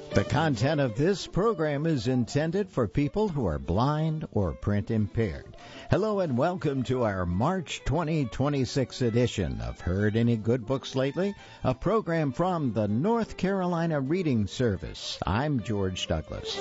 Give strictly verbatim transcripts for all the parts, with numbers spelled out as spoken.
The content of this program is intended for people who are blind or print impaired. Hello and welcome to our March twenty twenty-six edition of Heard Any Good Books Lately, a program from the North Carolina Reading Service. I'm George Douglas.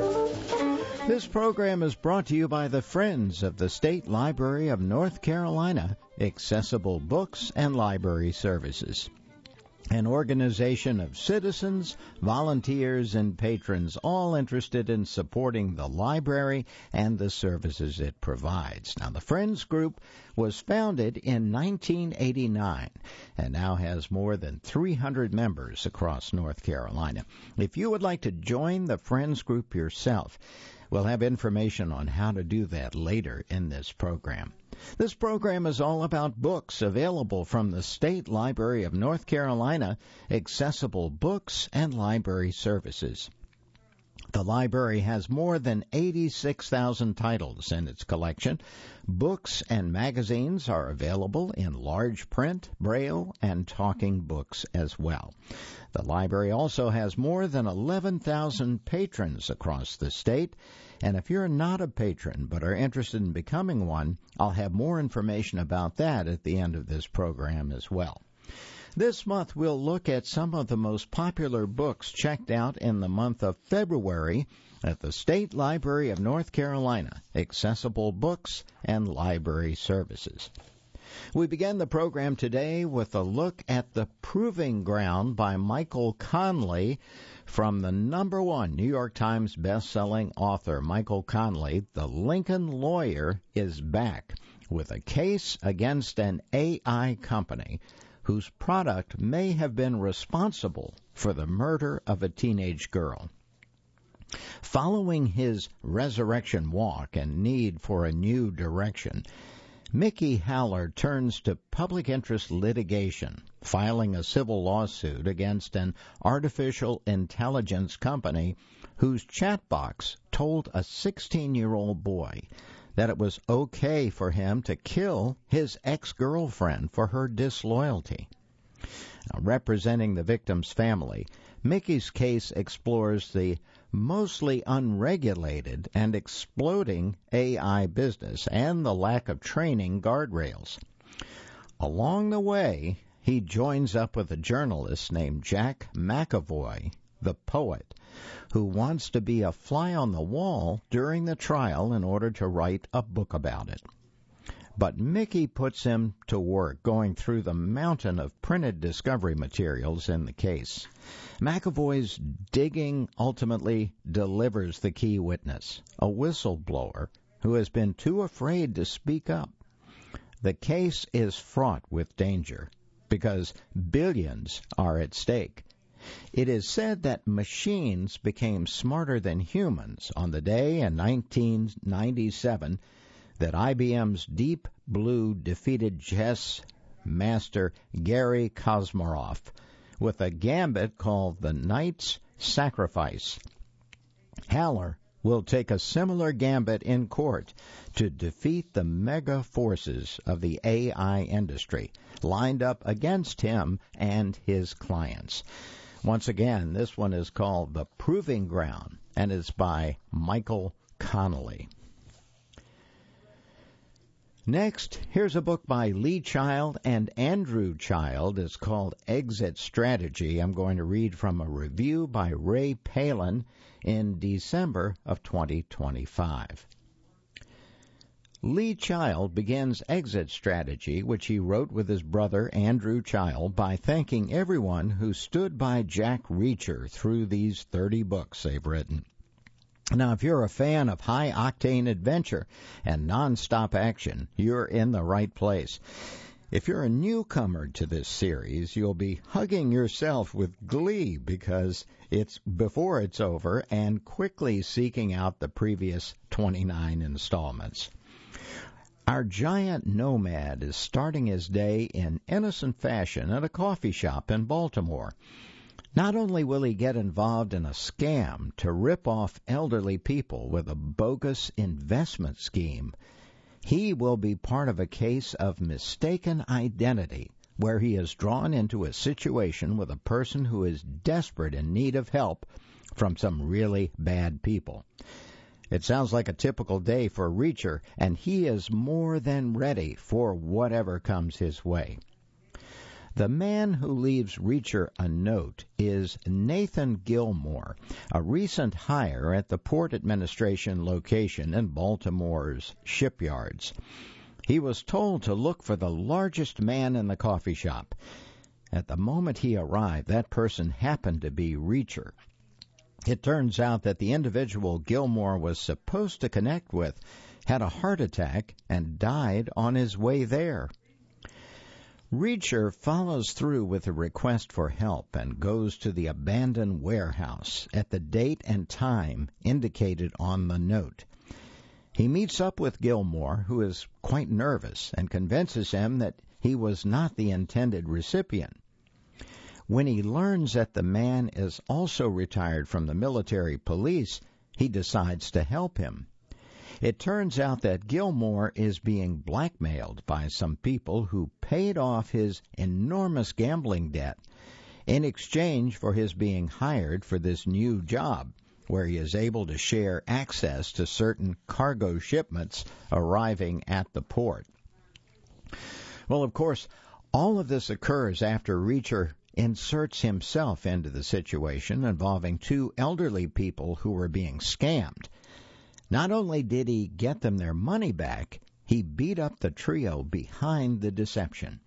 This program is brought to you by the Friends of the State Library of North Carolina, Accessible Books and Library Services, an organization of citizens, volunteers, and patrons all interested in supporting the library and the services it provides. Now, the Friends Group was founded in nineteen eighty-nine and now has more than three hundred members across North Carolina. If you would like to join the Friends Group yourself, we'll have information on how to do that later in this program. This program is all about books available from the State Library of North Carolina, Accessible Books and Library Services. The library has more than eighty-six thousand titles in its collection. Books and magazines are available in large print, braille, and talking books as well. The library also has more than eleven thousand patrons across the state, and if you're not a patron but are interested in becoming one, I'll have more information about that at the end of this program as well. This month, we'll look at some of the most popular books checked out in the month of February at the State Library of North Carolina, Accessible Books and Library Services. We begin the program today with a look at The Proving Ground by Michael Connelly from the number one New York Times best-selling author. Michael Connelly, the Lincoln lawyer, is back with a case against an A I company whose product may have been responsible for the murder of a teenage girl. Following his resurrection walk and need for a new direction, Mickey Haller turns to public interest litigation, filing a civil lawsuit against an artificial intelligence company whose chat box told a sixteen-year-old boy that it was okay for him to kill his ex-girlfriend for her disloyalty. Now, representing the victim's family, Mickey's case explores the mostly unregulated and exploding A I business and the lack of training guardrails. Along the way, he joins up with a journalist named Jack McAvoy, the poet, who wants to be a fly on the wall during the trial in order to write a book about it. But Mickey puts him to work going through the mountain of printed discovery materials in the case. McAvoy's digging ultimately delivers the key witness, a whistleblower who has been too afraid to speak up. The case is fraught with danger because billions are at stake. It is said that machines became smarter than humans on the day in nineteen ninety-seven that I B M's Deep Blue defeated chess master Garry Kasparov with a gambit called the Knight's Sacrifice. Haller will take a similar gambit in court to defeat the mega forces of the A I industry lined up against him and his clients. Once again, this one is called The Proving Ground, and it's by Michael Connelly. Next, here's a book by Lee Child and Andrew Child. It's called Exit Strategy. I'm going to read from a review by Ray Palin in December of twenty twenty-five. Lee Child begins Exit Strategy, which he wrote with his brother Andrew Child, by thanking everyone who stood by Jack Reacher through these thirty books they've written. Now, if you're a fan of high-octane adventure and nonstop action, you're in the right place. If you're a newcomer to this series, you'll be hugging yourself with glee because it's before it's over and quickly seeking out the previous twenty-nine installments. Our giant nomad is starting his day in innocent fashion at a coffee shop in Baltimore. Not only will he get involved in a scam to rip off elderly people with a bogus investment scheme, he will be part of a case of mistaken identity where he is drawn into a situation with a person who is desperate in need of help from some really bad people. It sounds like a typical day for Reacher, and he is more than ready for whatever comes his way. The man who leaves Reacher a note is Nathan Gilmore, a recent hire at the Port Administration location in Baltimore's shipyards. He was told to look for the largest man in the coffee shop. At the moment he arrived, that person happened to be Reacher. It turns out that the individual Gilmore was supposed to connect with had a heart attack and died on his way there. Reacher follows through with a request for help and goes to the abandoned warehouse at the date and time indicated on the note. He meets up with Gilmore, who is quite nervous, and convinces him that he was not the intended recipient. When he learns that the man is also retired from the military police, he decides to help him. It turns out that Gilmore is being blackmailed by some people who paid off his enormous gambling debt in exchange for his being hired for this new job, where he is able to share access to certain cargo shipments arriving at the port. Well, of course, all of this occurs after Reacher inserts himself into the situation involving two elderly people who were being scammed. Not only did he get them their money back, he beat up the trio behind the deception.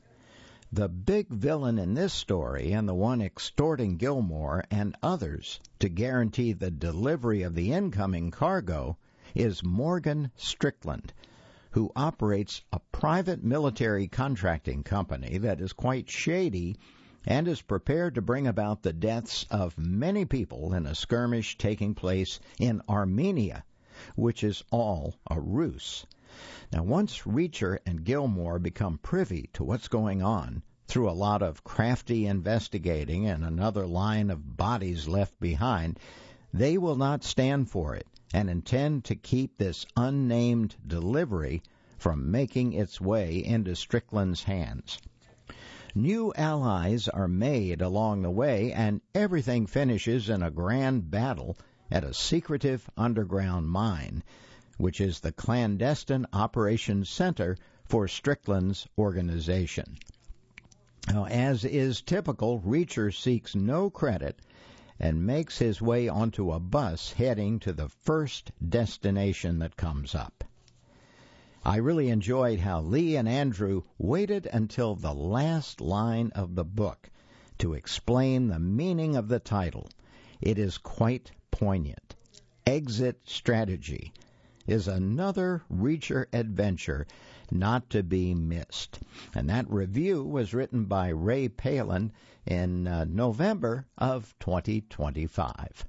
The big villain in this story, and the one extorting Gilmore and others to guarantee the delivery of the incoming cargo, is Morgan Strickland, who operates a private military contracting company that is quite shady and is prepared to bring about the deaths of many people in a skirmish taking place in Armenia, which is all a ruse. Now, once Reacher and Gilmore become privy to what's going on, through a lot of crafty investigating and another line of bodies left behind, they will not stand for it and intend to keep this unnamed delivery from making its way into Strickland's hands. New allies are made along the way, and everything finishes in a grand battle at a secretive underground mine, which is the clandestine operations center for Strickland's organization. Now, as is typical, Reacher seeks no credit and makes his way onto a bus heading to the first destination that comes up. I really enjoyed how Lee and Andrew waited until the last line of the book to explain the meaning of the title. It is quite poignant. Exit Strategy is another Reacher adventure not to be missed. And that review was written by Ray Palin in uh, November of twenty twenty-five.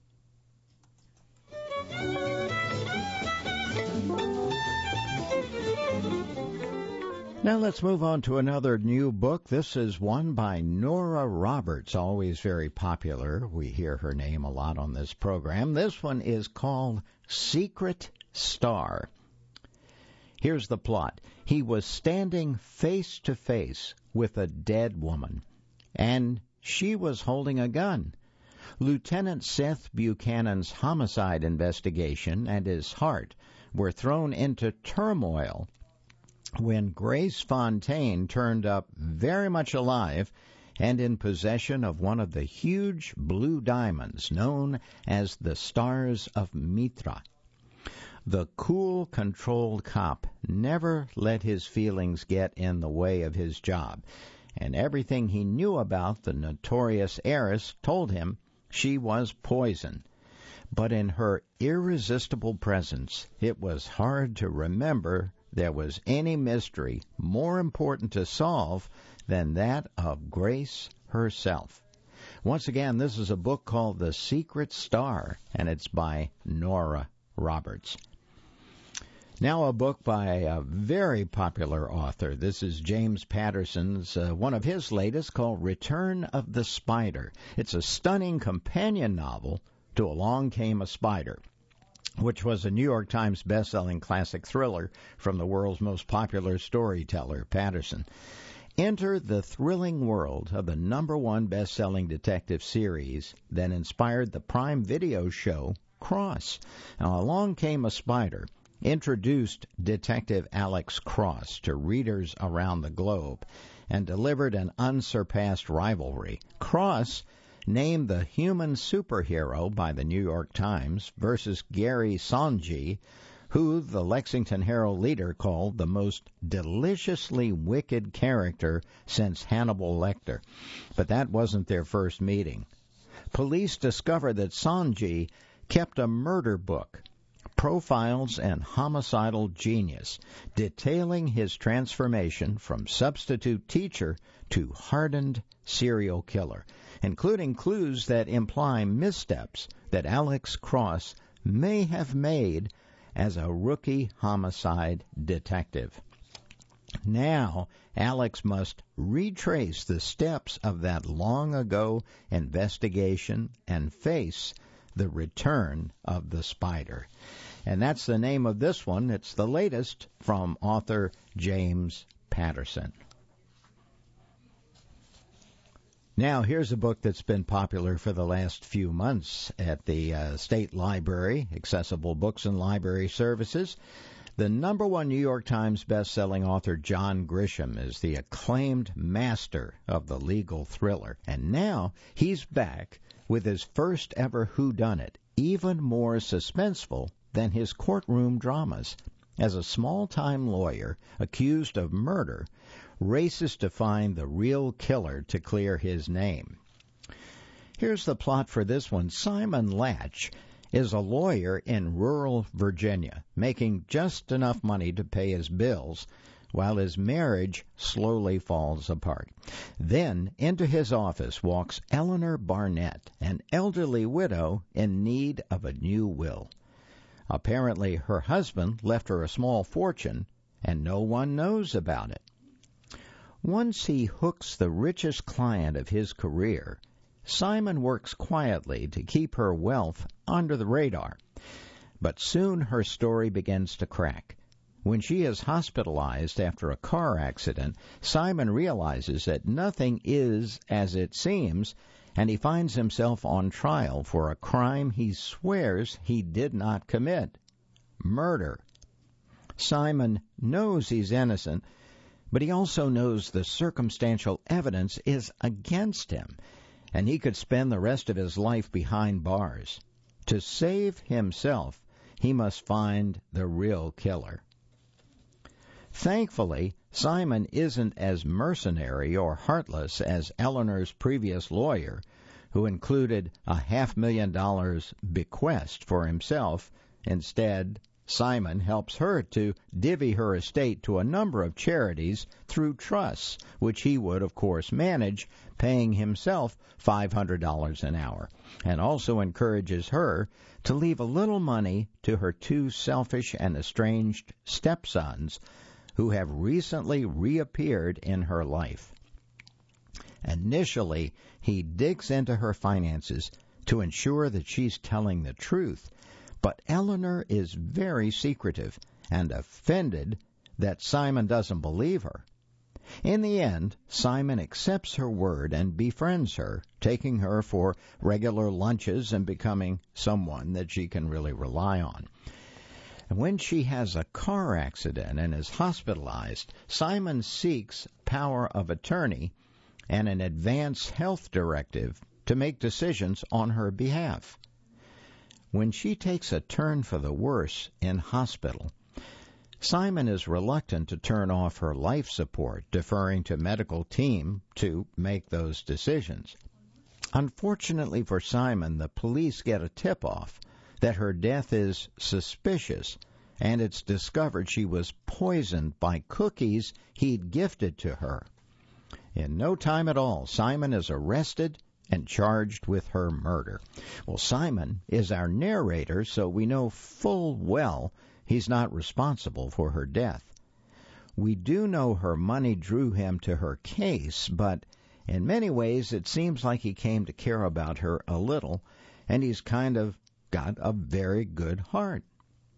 Now let's move on to another new book. This is one by Nora Roberts, always very popular. We hear her name a lot on this program. This one is called Secret Star. Here's the plot. He was standing face to face with a dead woman, and she was holding a gun. Lieutenant Seth Buchanan's homicide investigation and his heart were thrown into turmoil when Grace Fontaine turned up very much alive and in possession of one of the huge blue diamonds known as the Stars of Mitra. The cool, controlled cop never let his feelings get in the way of his job, and everything he knew about the notorious heiress told him she was poison. But in her irresistible presence, it was hard to remember there was any mystery more important to solve than that of Grace herself. Once again, this is a book called The Secret Star, and it's by Nora Roberts. Now a book by a very popular author. This is James Patterson's, uh, one of his latest, called Return of the Spider. It's a stunning companion novel to Along Came a Spider, which was a New York Times best-selling classic thriller from the world's most popular storyteller, Patterson. Enter the thrilling world of the number one best-selling detective series that inspired the Prime Video show Cross. Now, along came a spider, introduced Detective Alex Cross to readers around the globe, and delivered an unsurpassed rivalry. Cross, named the human superhero by the New York Times, versus Gary Sonji, who the Lexington Herald leader called the most deliciously wicked character since Hannibal Lecter. But that wasn't their first meeting. Police discovered that Sonji kept a murder book, Profiles and Homicidal Genius, detailing his transformation from substitute teacher to hardened serial killer, including clues that imply missteps that Alex Cross may have made as a rookie homicide detective. Now, Alex must retrace the steps of that long-ago investigation and face the return of the spider. And that's the name of this one. It's the latest from author James Patterson. Now, here's a book that's been popular for the last few months at the uh, State Library, Accessible Books and Library Services. The number one New York Times best-selling author John Grisham is the acclaimed master of the legal thriller. And now he's back with his first ever whodunit, even more suspenseful than his courtroom dramas. As a small-time lawyer accused of murder, races to find the real killer to clear his name. Here's the plot for this one. Simon Latch is a lawyer in rural Virginia, making just enough money to pay his bills while his marriage slowly falls apart. Then into his office walks Eleanor Barnett, an elderly widow in need of a new will. Apparently, her husband left her a small fortune, and no one knows about it. Once he hooks the richest client of his career, Simon works quietly to keep her wealth under the radar. But soon her story begins to crack. When she is hospitalized after a car accident, Simon realizes that nothing is as it seems, and he finds himself on trial for a crime he swears he did not commit: murder. Simon knows he's innocent, but he also knows the circumstantial evidence is against him, and he could spend the rest of his life behind bars. To save himself, he must find the real killer. Thankfully, Simon isn't as mercenary or heartless as Eleanor's previous lawyer, who included a half million dollars bequest for himself. Instead, Simon helps her to divvy her estate to a number of charities through trusts, which he would, of course, manage, paying himself five hundred dollars an hour, and also encourages her to leave a little money to her two selfish and estranged stepsons, who have recently reappeared in her life. Initially, he digs into her finances to ensure that she's telling the truth, but Eleanor is very secretive and offended that Simon doesn't believe her. In the end, Simon accepts her word and befriends her, taking her for regular lunches and becoming someone that she can really rely on. And when she has a car accident and is hospitalized, Simon seeks power of attorney and an advance health directive to make decisions on her behalf. When she takes a turn for the worse in hospital, Simon is reluctant to turn off her life support, deferring to medical team to make those decisions. Unfortunately for Simon, the police get a tip-off that her death is suspicious, and it's discovered she was poisoned by cookies he'd gifted to her. In no time at all, Simon is arrested and charged with her murder. Well, Simon is our narrator, so we know full well he's not responsible for her death. We do know her money drew him to her case, but in many ways it seems like he came to care about her a little, and he's kind of got a very good heart.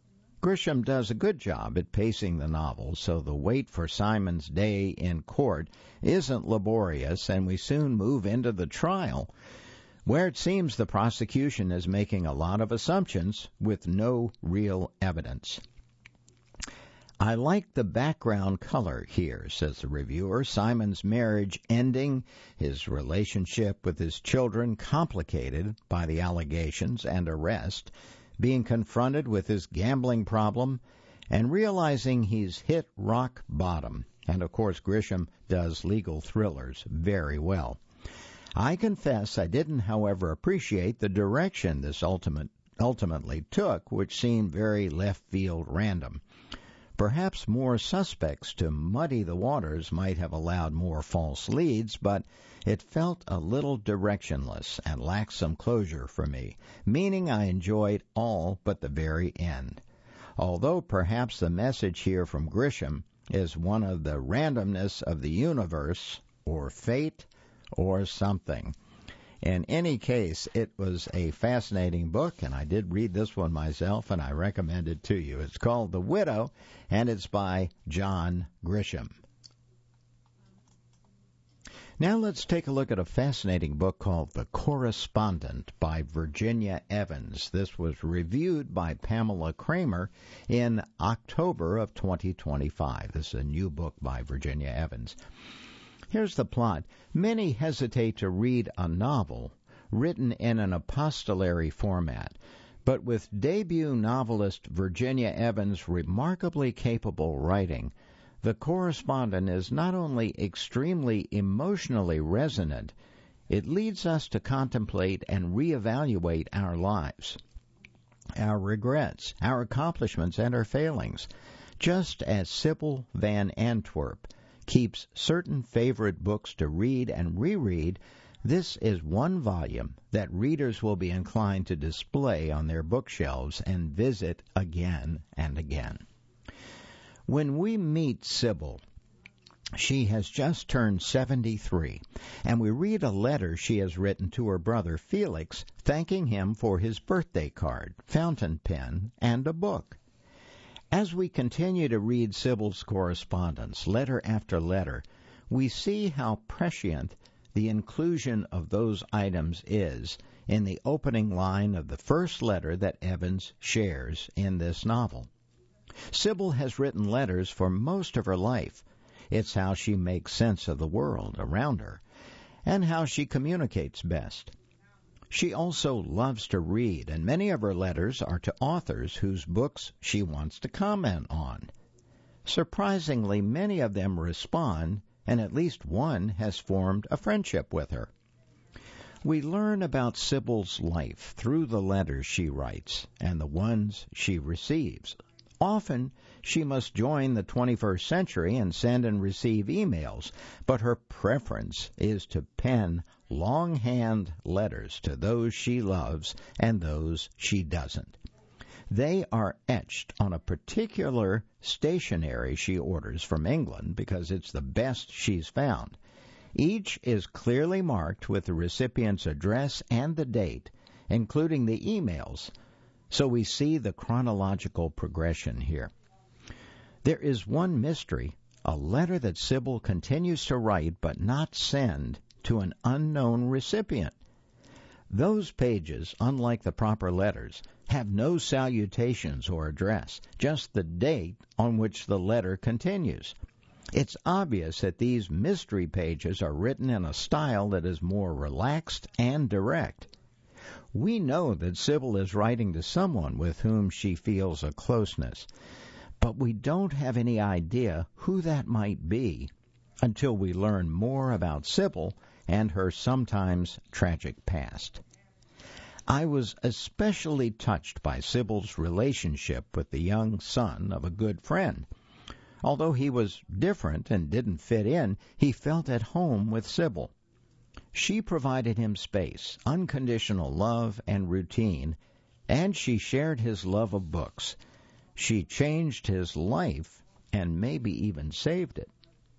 Grisham does a good job at pacing the novel, so the wait for Simon's day in court isn't laborious, and we soon move into the trial, where it seems the prosecution is making a lot of assumptions with no real evidence. I like the background color here, says the reviewer. Simon's marriage ending, his relationship with his children complicated by the allegations and arrest, being confronted with his gambling problem, and realizing he's hit rock bottom. And, of course, Grisham does legal thrillers very well. I confess I didn't, however, appreciate the direction this ultimate, ultimately took, which seemed very left-field random. Perhaps more suspects to muddy the waters might have allowed more false leads, but it felt a little directionless and lacked some closure for me, meaning I enjoyed all but the very end. Although perhaps the message here from Grisham is one of the randomness of the universe, or fate, or something. In any case, it was a fascinating book, and I did read this one myself, and I recommend it to you. It's called The Widow, and it's by John Grisham. Now let's take a look at a fascinating book called The Correspondent by Virginia Evans. This was reviewed by Pamela Kramer in October of twenty twenty-five. This is a new book by Virginia Evans. Here's the plot. Many hesitate to read a novel written in an epistolary format, but with debut novelist Virginia Evans' remarkably capable writing, The Correspondent is not only extremely emotionally resonant, it leads us to contemplate and reevaluate our lives, our regrets, our accomplishments, and our failings, just as Sybil Van Antwerp keeps certain favorite books to read and reread. This is one volume that readers will be inclined to display on their bookshelves and visit again and again. When we meet Sybil, she has just turned seventy-three, and we read a letter she has written to her brother Felix, thanking him for his birthday card, fountain pen, and a book. As we continue to read Sybil's correspondence, letter after letter, we see how prescient the inclusion of those items is in the opening line of the first letter that Evans shares in this novel. Sybil has written letters for most of her life. It's how she makes sense of the world around her and how she communicates best. She also loves to read, and many of her letters are to authors whose books she wants to comment on. Surprisingly, many of them respond, and at least one has formed a friendship with her. We learn about Sybil's life through the letters she writes and the ones she receives. Often, she must join the twenty-first century and send and receive emails, but her preference is to pen longhand letters to those she loves and those she doesn't. They are etched on a particular stationery she orders from England because it's the best she's found. Each is clearly marked with the recipient's address and the date, including the emails, so we see the chronological progression here. There is one mystery, a letter that Sybil continues to write but not send to an unknown recipient. Those pages, unlike the proper letters, have no salutations or address, just the date on which the letter continues. It's obvious that these mystery pages are written in a style that is more relaxed and direct. We know that Sybil is writing to someone with whom she feels a closeness, but we don't have any idea who that might be until we learn more about Sybil and her sometimes tragic past. I was especially touched by Sybil's relationship with the young son of a good friend. Although he was different and didn't fit in, he felt at home with Sybil. She provided him space, unconditional love, and routine, and she shared his love of books. She changed his life and maybe even saved it.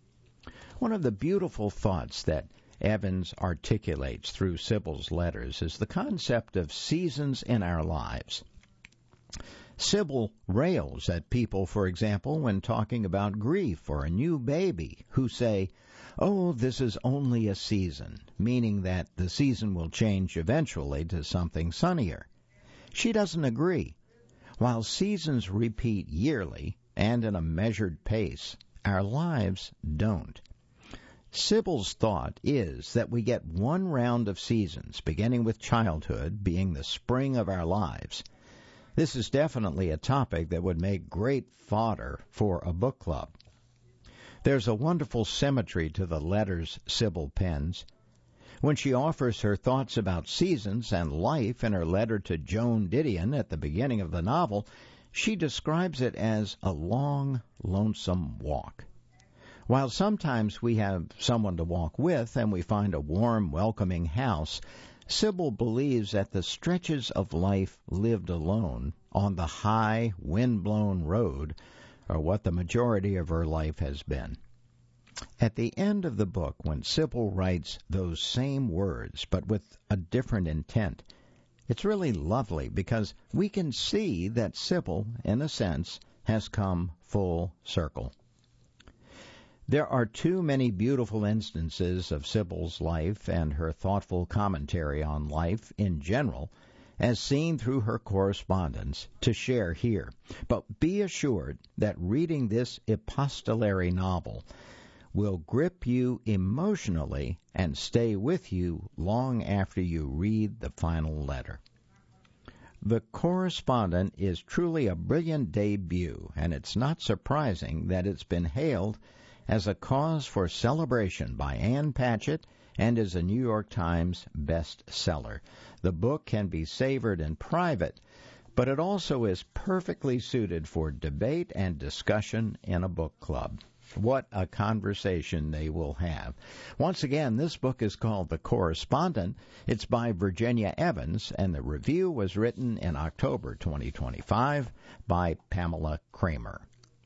One of the beautiful thoughts that Evans articulates through Sybil's letters is the concept of seasons in our lives. Sybil rails at people, for example, when talking about grief or a new baby, who say, "Oh, this is only a season," meaning that the season will change eventually to something sunnier. She doesn't agree. While seasons repeat yearly and in a measured pace, our lives don't. Sybil's thought is that we get one round of seasons, beginning with childhood being the spring of our lives. This is definitely a topic that would make great fodder for a book club. There's a wonderful symmetry to the letters Sybil pens. When she offers her thoughts about seasons and life in her letter to Joan Didion at the beginning of the novel, she describes it as a long, lonesome walk. While sometimes we have someone to walk with and we find a warm, welcoming house, Sybil believes that the stretches of life lived alone on the high, wind-blown road are what the majority of her life has been. At the end of the book, when Sybil writes those same words but with a different intent, it's really lovely because we can see that Sybil, in a sense, has come full circle. There are too many beautiful instances of Sybil's life and her thoughtful commentary on life in general, as seen through her correspondence, to share here. But be assured that reading this epistolary novel will grip you emotionally and stay with you long after you read the final letter. The Correspondent is truly a brilliant debut, and it's not surprising that it's been hailed as a cause for celebration by Ann Patchett and is a New York Times bestseller. The book can be savored in private, but it also is perfectly suited for debate and discussion in a book club. What a conversation they will have. Once again, this book is called The Correspondent. It's by Virginia Evans, and the review was written in October twenty twenty-five by Pamela Kramer.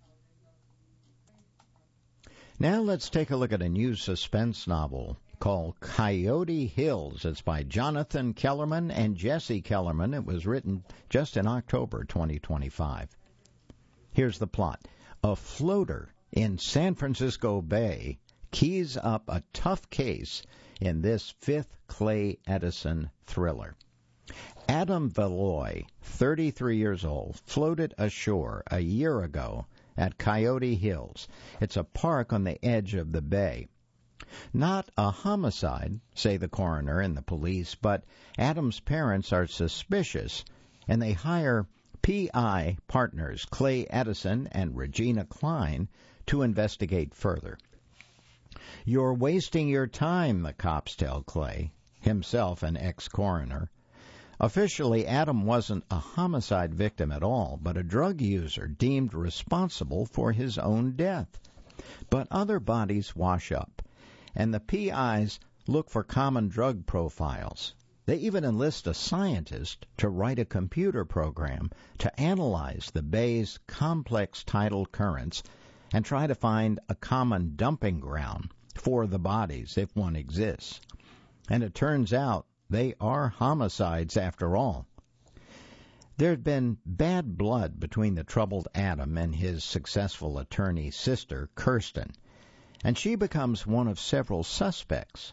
Now let's take a look at a new suspense novel called Coyote Hills. It's by Jonathan Kellerman and Jesse Kellerman. It was written just in October twenty twenty-five. Here's the plot. A floater in San Francisco Bay keys up a tough case in this fifth Clay Edison thriller. Adam Valoy, thirty-three years old, floated ashore a year ago at Coyote Hills. It's a park on the edge of the bay. Not a homicide, say the coroner and the police, but Adam's parents are suspicious, and they hire P I partners Clay Edison and Regina Klein to investigate further. "You're wasting your time," the cops tell Clay, himself an ex-coroner. Officially, Adam wasn't a homicide victim at all, but a drug user deemed responsible for his own death. But other bodies wash up, and the P Is look for common drug profiles. They even enlist a scientist to write a computer program to analyze the bay's complex tidal currents and try to find a common dumping ground for the bodies, if one exists. And it turns out they are homicides after all. There had been bad blood between the troubled Adam and his successful attorney sister, Kirsten, and she becomes one of several suspects.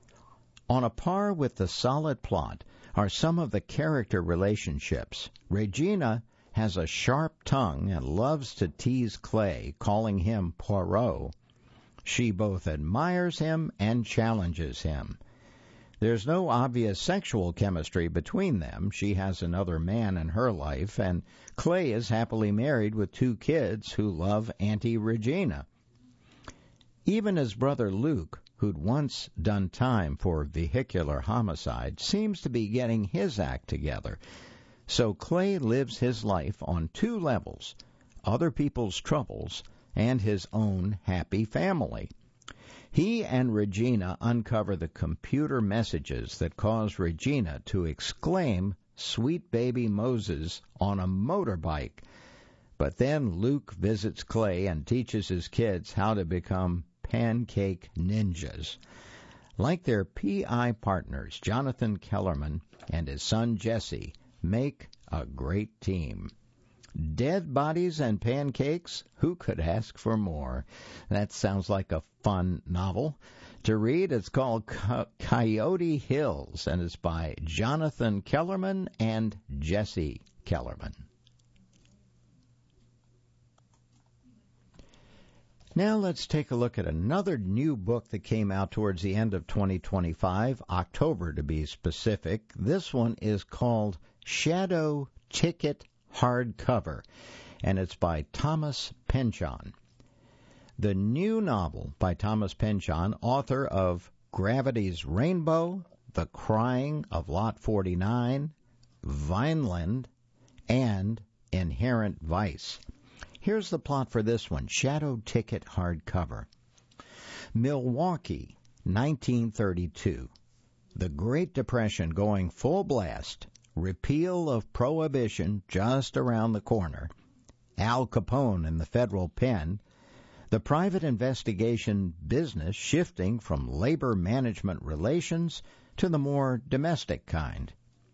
On a par with the solid plot are some of the character relationships. Regina has a sharp tongue and loves to tease Clay, calling him Poirot. She both admires him and challenges him. There's no obvious sexual chemistry between them. She has another man in her life, and Clay is happily married with two kids who love Auntie Regina. Even his brother Luke, who'd once done time for vehicular homicide, seems to be getting his act together. So Clay lives his life on two levels, other people's troubles and his own happy family. He and Regina uncover the computer messages that cause Regina to exclaim, "Sweet baby Moses," on a motorbike. But then Luke visits Clay and teaches his kids how to become pancake ninjas. Like their P I partners, Jonathan Kellerman and his son Jesse make a great team. Dead Bodies and Pancakes? Who could ask for more? That sounds like a fun novel to read. It's called Co- Coyote Hills, and it's by Jonathan Kellerman and Jesse Kellerman. Now let's take a look at another new book that came out towards the end of twenty twenty-five, October to be specific. This one is called Shadow Ticket Hardcover, and it's by Thomas Pynchon. The new novel by Thomas Pynchon, author of Gravity's Rainbow, The Crying of Lot forty-nine, Vineland, and Inherent Vice. Here's the plot for this one, Shadow Ticket Hardcover. Milwaukee, nineteen thirty-two. The Great Depression going full blast. Repeal of Prohibition just around the corner. Al Capone in the federal pen. The private investigation business shifting from labor management relations to the more domestic kind.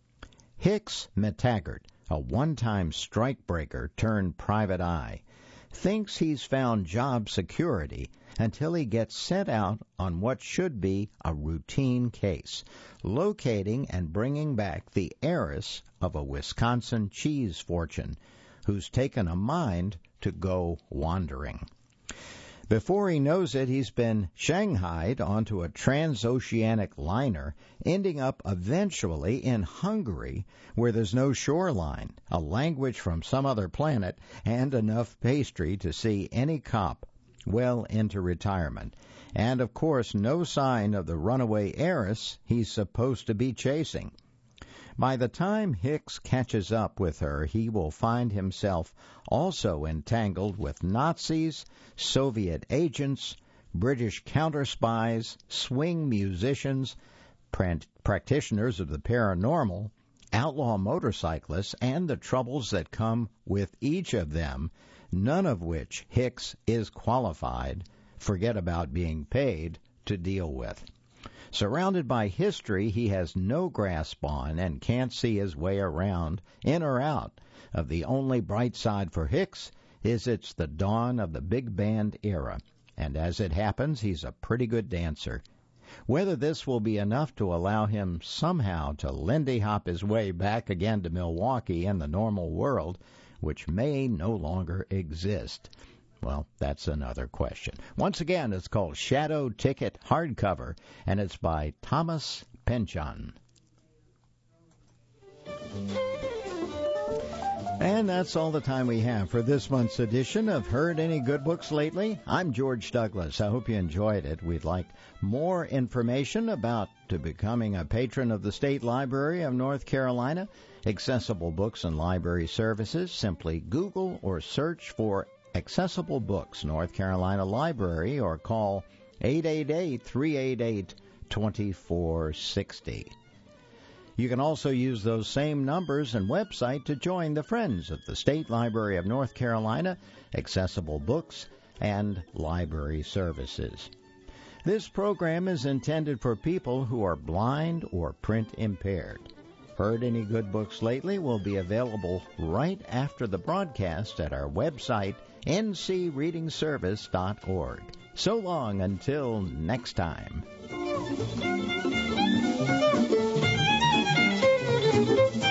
Hicks McTaggart, a one-time strikebreaker turned private eye, thinks he's found job security until he gets sent out on what should be a routine case, locating and bringing back the heiress of a Wisconsin cheese fortune who's taken a mind to go wandering. Before he knows it, he's been shanghaied onto a transoceanic liner, ending up eventually in Hungary, where there's no shoreline, a language from some other planet, and enough pastry to see any cop well into retirement. And, of course, no sign of the runaway heiress he's supposed to be chasing. By the time Hicks catches up with her, he will find himself also entangled with Nazis, Soviet agents, British counter-spies, swing musicians, practitioners of the paranormal, outlaw motorcyclists, and the troubles that come with each of them, none of which Hicks is qualified, forget about being paid, to deal with. Surrounded by history he has no grasp on and can't see his way around, in or out, of the only bright side for Hicks is it's the dawn of the big band era, and as it happens, he's a pretty good dancer. Whether this will be enough to allow him somehow to Lindy Hop his way back again to Milwaukee and the normal world, which may no longer exist, well, that's another question. Once again, it's called Shadow Ticket Hardcover, and it's by Thomas Pynchon. And that's all the time we have for this month's edition of Heard Any Good Books Lately? I'm George Douglas. I hope you enjoyed it. We'd like more information about to becoming a patron of the State Library of North Carolina, accessible books and library services. Simply Google or search for Accessible Books, North Carolina Library, or call eight eight eight, three eight eight, two four six zero. You can also use those same numbers and website to join the Friends of the State Library of North Carolina, Accessible Books, and Library Services. This program is intended for people who are blind or print impaired. Heard Any Good Books Lately will be available right after the broadcast at our website, n c reading service dot org. So long until next time.